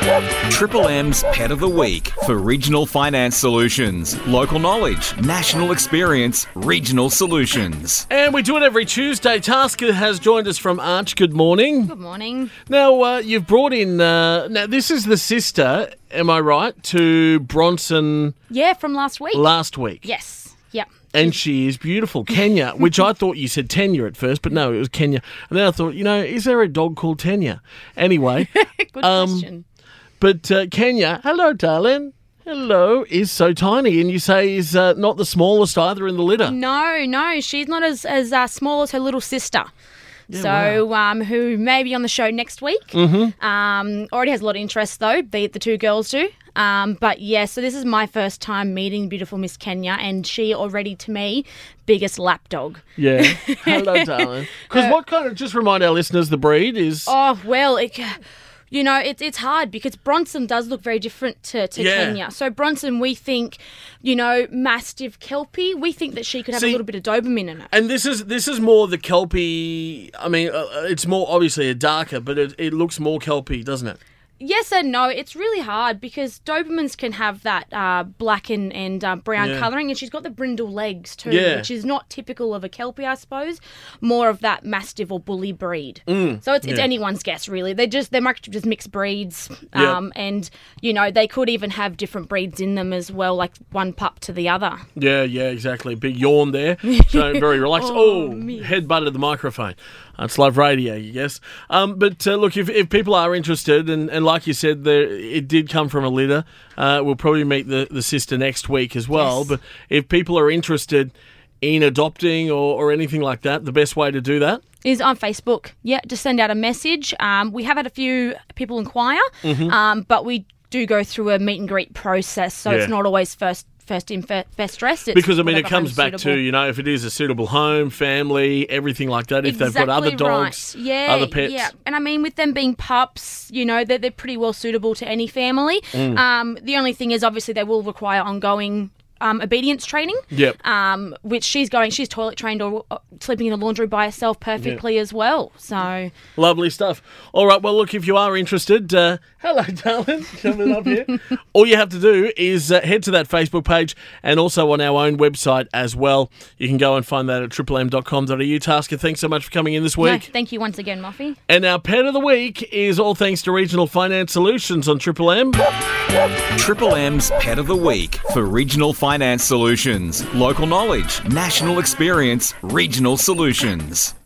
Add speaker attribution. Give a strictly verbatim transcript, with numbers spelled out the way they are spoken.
Speaker 1: Triple M's Pet of the Week for Regional Finance Solutions. Local knowledge, national experience, regional solutions.
Speaker 2: And we do it every Tuesday. Tasker has joined us from Arch. Good morning.
Speaker 3: Good morning.
Speaker 2: Now, uh, you've brought in... Uh, now, this is the sister, am I right, to Bronson
Speaker 3: Yeah, from last week.
Speaker 2: last week.
Speaker 3: Yes. Yep.
Speaker 2: And she is beautiful. Kenya, which I thought you said Tenya at first, but no, it was Kenya. And then I thought, you know, is there a dog called Tenya? Anyway.
Speaker 3: Good
Speaker 2: um,
Speaker 3: question.
Speaker 2: But uh, Kenya, hello, darling. Hello, is so tiny. And you say is uh, not the smallest either in the litter.
Speaker 3: No, no, she's not as, as uh, small as her little sister.
Speaker 2: Yeah,
Speaker 3: so, um, who may be on the show next week. Mm-hmm. Um, already has a lot of interest, though, the, the two girls do. Um, but, yeah, so this is my first time meeting beautiful Miss Kenya, and she already, to me, biggest lapdog.
Speaker 2: Yeah. Hello, darling. Because what kind of, just remind our listeners, the breed is...
Speaker 3: Oh, well, it... You know, it's it's hard because Bronson does look very different to, to
Speaker 2: Yeah.
Speaker 3: Kenya. So Bronson, we think, you know, Mastiff Kelpie. We think that she could have
Speaker 2: See-
Speaker 3: a little bit of Doberman in it.
Speaker 2: And this is this is more the Kelpie. I mean, uh, it's more obviously a darker, but it, it looks more Kelpie, doesn't it?
Speaker 3: Yes and no. It's really hard because Dobermans can have that uh, black and, and uh, brown
Speaker 2: Yeah.
Speaker 3: colouring, and she's got the brindle legs too,
Speaker 2: Yeah.
Speaker 3: which is not typical of a Kelpie, I suppose. More of that Mastiff or Bully breed.
Speaker 2: Mm,
Speaker 3: So it's, it's
Speaker 2: yeah.
Speaker 3: anyone's guess, really. They just they're much just mixed breeds,
Speaker 2: Yeah.
Speaker 3: um, and you know they could even have different breeds in them as well, like one pup to the other.
Speaker 2: Yeah, yeah, exactly. Big yawn there. So very relaxed.
Speaker 3: Oh,
Speaker 2: Oh,
Speaker 3: me.
Speaker 2: head butted the microphone. It's live radio, you guess. Um, but uh, look, if, if people are interested, and, and like you said, there it did come from a litter. Uh, we'll probably meet the, the sister next week as well.
Speaker 3: Yes.
Speaker 2: But if people are interested in adopting or, or anything like that, the best way to do that?
Speaker 3: Is on Facebook. Yeah, just send out a message. Um, we have had a few people inquire, um, but we do go through a meet and greet process, so
Speaker 2: Yeah.
Speaker 3: it's not always first first in, fir- best dressed. It's
Speaker 2: Because, I mean, it
Speaker 3: whatever
Speaker 2: comes
Speaker 3: home's
Speaker 2: back to,
Speaker 3: suitable.
Speaker 2: you know, if it is a suitable home, family, everything like that, if they've got other
Speaker 3: Exactly
Speaker 2: dogs,
Speaker 3: right. yeah,
Speaker 2: other pets.
Speaker 3: Yeah, and I mean, with them being pups, you know, they're, they're pretty well suitable to any family.
Speaker 2: Mm.
Speaker 3: Um, the only thing is, obviously, they will require ongoing um, obedience training.
Speaker 2: Yep.
Speaker 3: Um, which she's going, she's toilet trained or uh, sleeping in the laundry by herself perfectly as well. So,
Speaker 2: Lovely stuff. All right, well, look, if you are interested, uh, hello, darling, coming up here. All you have to do is uh, head to that Facebook page and also on our own website as well. You can go and find that at triple m dot com dot a u. Tasker, thanks so much for coming in this
Speaker 3: no,
Speaker 2: week.
Speaker 3: thank you once again, Muffy.
Speaker 2: And our pet of the week is all thanks to Regional Finance Solutions on Triple M.
Speaker 1: Triple M's Pet of the Week for Regional Finance Solutions. Local knowledge, national experience, regional solutions.